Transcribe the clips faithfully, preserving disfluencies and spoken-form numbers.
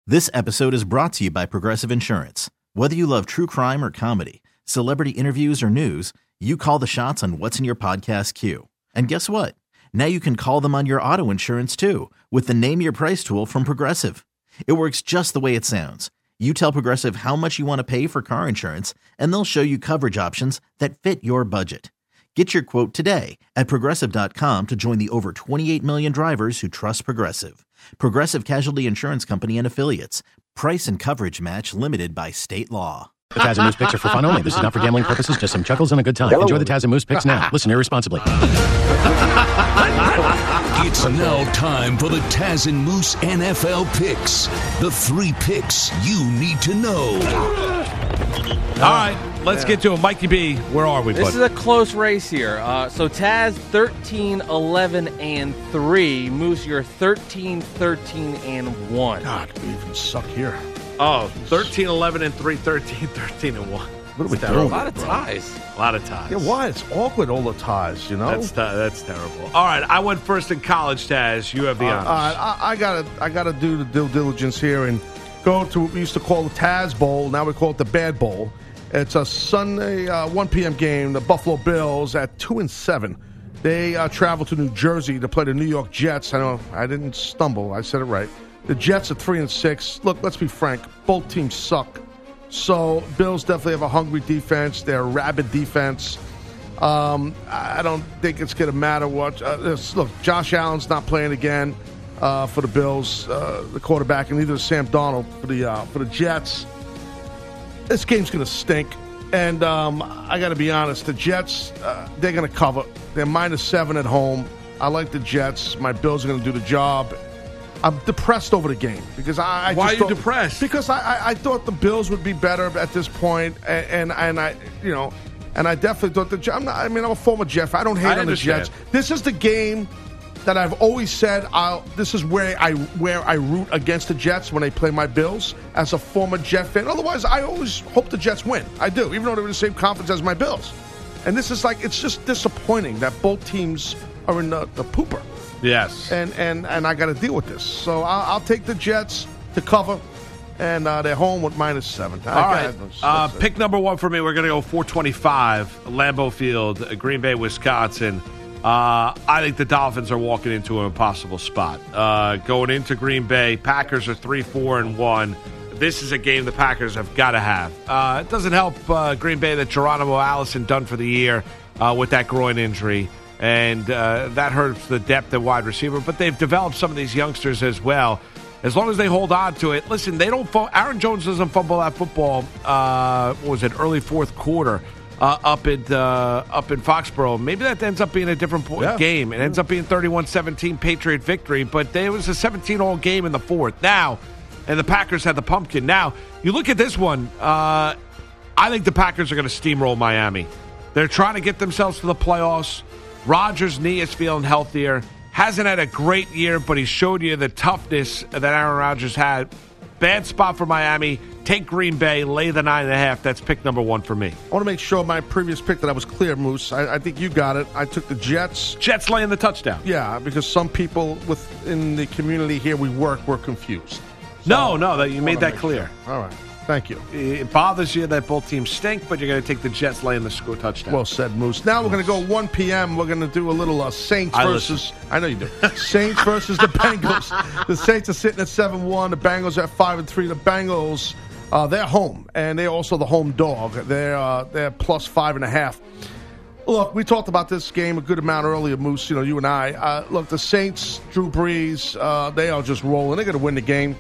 This episode is brought to you by Progressive Insurance. Whether you love true crime or comedy, celebrity interviews or news, you call the shots on what's in your podcast queue. And guess what? Now you can call them on your auto insurance too with the Name Your Price tool from Progressive. It works just the way it sounds. You tell Progressive how much you want to pay for car insurance, and they'll show you coverage options that fit your budget. Get your quote today at Progressive dot com to join the over twenty-eight million drivers who trust Progressive. Progressive Casualty Insurance Company and Affiliates. Price and coverage match limited by state law. The Taz and Moose picks are for fun only. This is not for gambling purposes, just some chuckles and a good time. Enjoy the Taz and Moose picks now. Listen irresponsibly. It's now time for the Taz and Moose N F L picks. The three picks you need to know. All right, let's get to it. Mikey B, where are we, bud? This is a close race here. Uh, so Taz, thirteen, eleven, and three. Moose, you're thirteen, thirteen, and one. God, we even suck here. Oh, thirteen, eleven, and three, thirteen, thirteen, and one. What are we That's doing? A lot of ties. A lot of ties. Yeah, why? It's awkward, all the ties, you know? That's t- that's terrible. All right, I went first in college, Taz. You have the Uh, honors. all right, I, I gotta, I gotta do the due diligence here and go to what we used to call the Taz Bowl. Now we call it the Bad Bowl. It's a Sunday uh, one p.m. game. The Buffalo Bills at two and seven. They uh, travel to New Jersey to play the New York Jets. I know I didn't stumble. I said it right. The Jets are three and six. Look, let's be frank. Both teams suck. So Bills definitely have a hungry defense. They're a rabid defense. Um, I don't think it's going to matter what. Uh, this, look, Josh Allen's not playing again uh, for the Bills, uh, the quarterback, and neither is Sam Darnold for the uh, for the Jets. This game's going to stink. And um, I got to be honest, the Jets, uh, they're going to cover. They're minus seven at home. I like the Jets. My Bills are going to do the job. I'm depressed over the game because I. I Why just are you thought, depressed? Because I, I, I thought the Bills would be better at this point, and and, and I, you know, and I definitely thought the. I'm not, I mean, I'm a former Jeff. I don't hate I on the understand. Jets. This is the game that I've always said. I'll. This is where I where I root against the Jets when they play my Bills as a former Jet fan. Otherwise, I always hope the Jets win. I do, even though they're in the same conference as my Bills. And this is like it's just disappointing that both teams are in the, the pooper. Yes. And and and I got to deal with this. So I'll, I'll take the Jets to cover, and uh, they're home with minus seven. All right. Uh, pick number one for me, we're going to go four twenty-five, Lambeau Field, Green Bay, Wisconsin. Uh, I think the Dolphins are walking into an impossible spot. Uh, going into Green Bay, Packers are three, four, and one. This is a game the Packers have got to have. Uh, it doesn't help uh, Green Bay that Geronimo Allison done for the year uh, with that groin injury. And uh, that hurts the depth at wide receiver. But they've developed some of these youngsters as well. As long as they hold on to it. Listen, they don't. Fo- Aaron Jones doesn't fumble that football. Uh, what was it? Early fourth quarter uh, up at uh, up in Foxborough. Maybe that ends up being a different po- Yeah. game. It ends up being thirty-one seventeen Patriot victory. But there was a seventeen-all game in the fourth. Now, and the Packers had the pumpkin. Now you look at this one. Uh, I think the Packers are going to steamroll Miami. They're trying to get themselves to the playoffs. Rodgers' knee is feeling healthier. Hasn't had a great year, but he showed you the toughness that Aaron Rodgers had. Bad spot for Miami. Take Green Bay, lay the nine and a half. That's pick number one for me. I want to make sure my previous pick that I was clear, Moose. I, I think you got it. I took the Jets. Jets laying the touchdown. Yeah, because some people within the community here we work were confused. No, no, that you I made wanna that make clear. sure. All right. Thank you. It bothers you that both teams stink, but you're going to take the Jets laying the score touchdown. Well said, Moose. Now we're going to go one p.m. We're going to do a little uh, Saints I versus. I know you do. Saints versus the Bengals. The Saints are sitting at seven one. The Bengals are at five and three. The Bengals, uh, they're home, and they're also the home dog. They're uh, they're plus five and a half. Look, we talked about this game a good amount earlier, Moose. You know, you and I. Uh, look, the Saints, Drew Brees, uh, they are just rolling. They're going to win the game.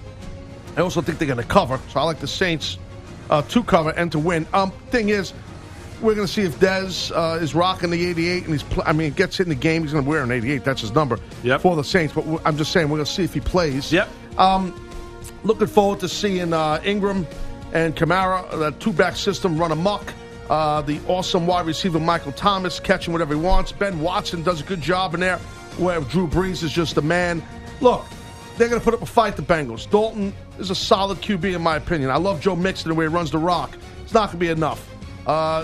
I also think they're going to cover, so I like the Saints uh, to cover and to win. Um, thing is, we're going to see if Dez uh, is rocking the eighty-eight, and he's. Pl- I mean, gets hit in the game. He's going to wear an eighty-eight. That's his number Yep. for the Saints. But w- I'm just saying, we're going to see if he plays. Yep. Um, looking forward to seeing uh, Ingram and Kamara, that two-back system, run amok. Uh, the awesome wide receiver Michael Thomas catching whatever he wants. Ben Watson does a good job in there, where Drew Brees is just a man. Look, they're going to put up a fight, the Bengals. Dalton is a solid Q B in my opinion. I love Joe Mixon the way he runs the rock. It's not going to be enough. Uh,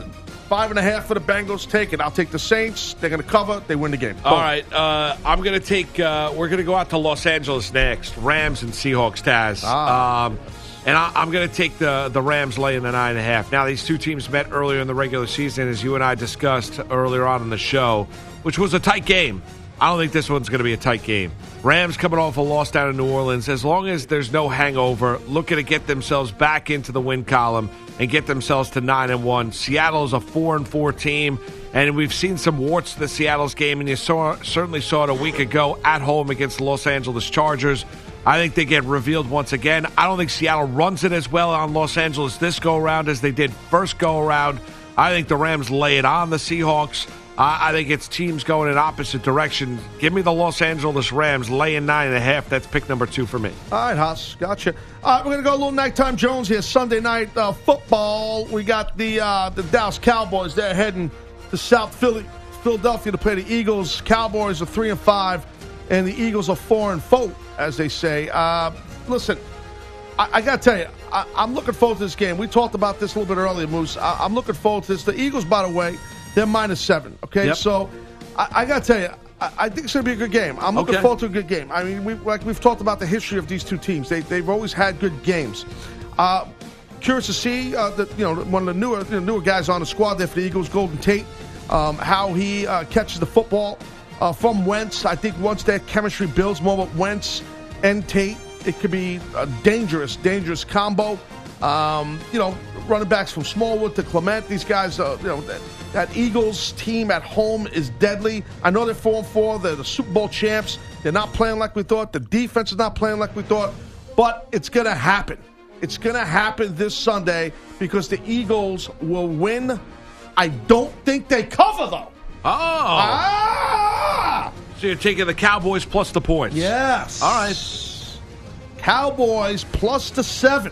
Five and a half for the Bengals. Take it. I'll take the Saints. They're going to cover. They win the game. All Boom. right. Uh, I'm going to take, uh, we're going to go out to Los Angeles next. Rams and Seahawks, Taz. Ah. Um, and I, I'm going to take the, the Rams laying the nine and a half. Now, these two teams met earlier in the regular season, as you and I discussed earlier on in the show, which was a tight game. I don't think this one's going to be a tight game. Rams coming off a loss down in New Orleans. As long as there's no hangover, looking to get themselves back into the win column and get themselves to nine and one. Seattle's a four and four team, and we've seen some warts to the Seattle's game, and you saw certainly saw it a week ago at home against the Los Angeles Chargers. I think they get revealed once again. I don't think Seattle runs it as well on Los Angeles this go around as they did first go around. I think the Rams lay it on the Seahawks. Uh, I think it's teams going in opposite directions. Give me the Los Angeles Rams laying nine and a half. That's pick number two for me. All right, Haas. Gotcha. All right, we're going to go a little nighttime Jones here. Sunday night uh, football. We got the uh, the Dallas Cowboys. They're heading to South Philly, Philadelphia to play the Eagles. Cowboys are three and five, and the Eagles are four and four, as they say. Uh, listen, I, I got to tell you, I, I'm looking forward to this game. We talked about this a little bit earlier, Moose. I, I'm looking forward to this. The Eagles, by the way, they're minus seven, okay? Yep. So I, I got to tell you, I, I think it's going to be a good game. I'm looking Okay. forward to a good game. I mean, we, like we've talked about the history of these two teams. They, they've always had good games. Uh, curious to see uh, the, you know, one of the newer, you know, newer guys on the squad there for the Eagles, Golden Tate, um, how he uh, catches the football uh, from Wentz. I think once that chemistry builds more with Wentz and Tate, it could be a dangerous, dangerous combo. Um, you know, running backs from Smallwood to Clement. These guys, uh, you know, that, that Eagles team at home is deadly. I know they're four and four. They're the Super Bowl champs. They're not playing like we thought. The defense is not playing like we thought. But it's going to happen. It's going to happen this Sunday because the Eagles will win. I don't think they cover, though. Oh. Ah! So you're taking the Cowboys plus the points. Yes. All right. Cowboys plus the seven.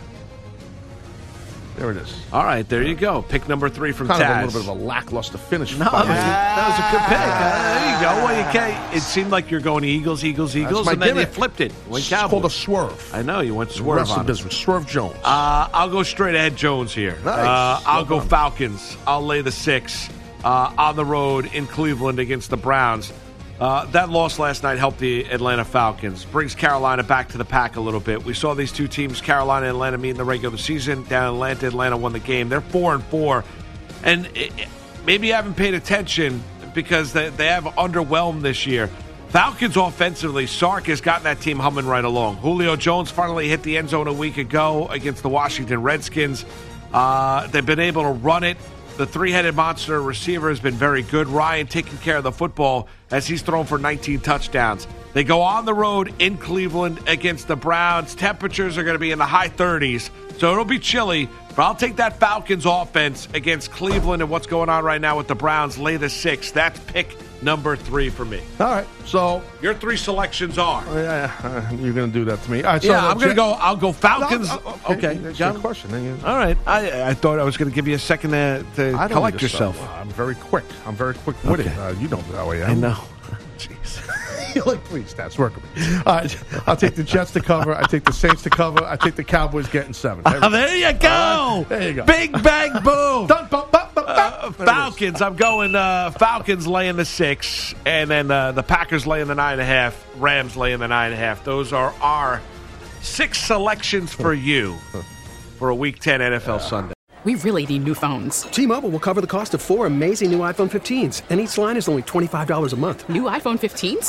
There it is. All right, there you go. Pick number three from Kind Taz. of a little bit of a lackluster finish. No, that was, a, that was a good pick. Uh, there you go. Well, you can't, it seemed like you're going Eagles, Eagles, Eagles, my and then gimmick. you flipped it. You went It's called a Cowboys. swerve. I know, you went swerve Wrestling on it. business. Swerve Jones. Uh, I'll go straight ahead Jones here. Nice. Uh, I'll Well go done. Falcons. I'll lay the six uh, on the road in Cleveland against the Browns. Uh, that loss last night helped the Atlanta Falcons. Brings Carolina back to the pack a little bit. We saw these two teams, Carolina and Atlanta, meet in the regular season. Down in Atlanta, Atlanta won the game. They're four and four. And it, maybe you haven't paid attention because they, they have underwhelmed this year. Falcons offensively, Sark has gotten that team humming right along. Julio Jones finally hit the end zone a week ago against the Washington Redskins. Uh, they've been able to run it. The three-headed monster receiver has been very good. Ryan taking care of the football as he's thrown for nineteen touchdowns. They go on the road in Cleveland against the Browns. Temperatures are going to be in the high thirties, so it'll be chilly. But I'll take that Falcons offense against Cleveland and what's going on right now with the Browns. Lay the six. That's pick number three for me. All right. So Your three selections are. yeah, uh, you're going to do that to me. All right. So Yeah, uh, I'm going to Jet- go. I'll go Falcons. No, uh, okay, That's got your it. question. Then you- All right. I I thought I was going to give you a second to, to I don't collect need to yourself. stop. I'm very quick. I'm very quick witted. Okay. Uh, you know how I am. I know. Jeez. You're like, please, that's working. All right. I'll take the Jets to cover. I take the Saints to cover. I take the Cowboys getting seven. There we Oh, go. there you go. All right, there you go. Big bang boom. Dun, bu- bu- bu- bu- Uh, There it is. Falcons. I'm going uh, Falcons laying the six, and then uh, the Packers laying the nine and a half. Rams laying the nine and a half. Those are our six selections for you for a Week ten N F L Sunday. We really need new phones. T-Mobile will cover the cost of four amazing new iPhone fifteens, and each line is only twenty-five dollars a month. New iPhone fifteens?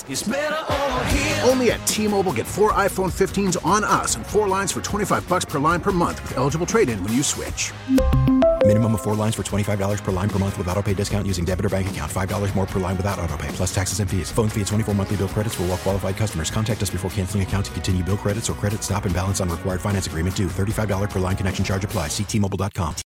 Only at T-Mobile, get four iPhone fifteens on us and four lines for twenty-five bucks per line per month with eligible trade-in when you switch. Minimum of four lines for twenty-five dollars per line per month with autopay discount using debit or bank account. five dollars more per line without autopay, plus taxes and fees. Phone fee at twenty-four monthly bill credits for well-qualified customers. Contact us before canceling account to continue bill credits or credit stop and balance on required finance agreement due. thirty-five dollars per line connection charge applies. See T Mobile dot com.